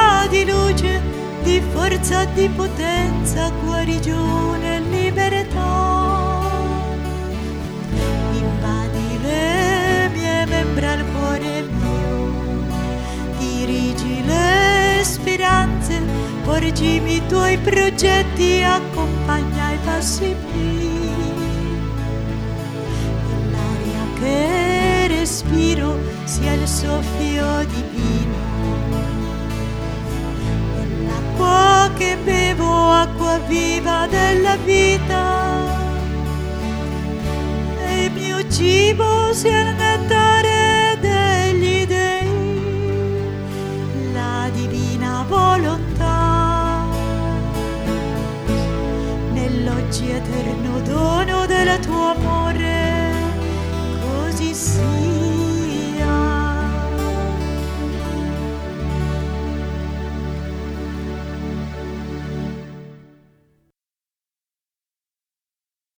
vita di luce, di forza, di potenza, guarigione e libertà. Invadi le mie membra, il cuore mio, dirigi le speranze, porgimi i tuoi progetti, accompagna i passi miei. Nell'aria che respiro sia il soffio divino, nell'acqua che bevo, acqua viva della vita, e il mio cibo sia il nettare degli dei, la divina volontà. Nell'oggi eterno dono del tuo amore,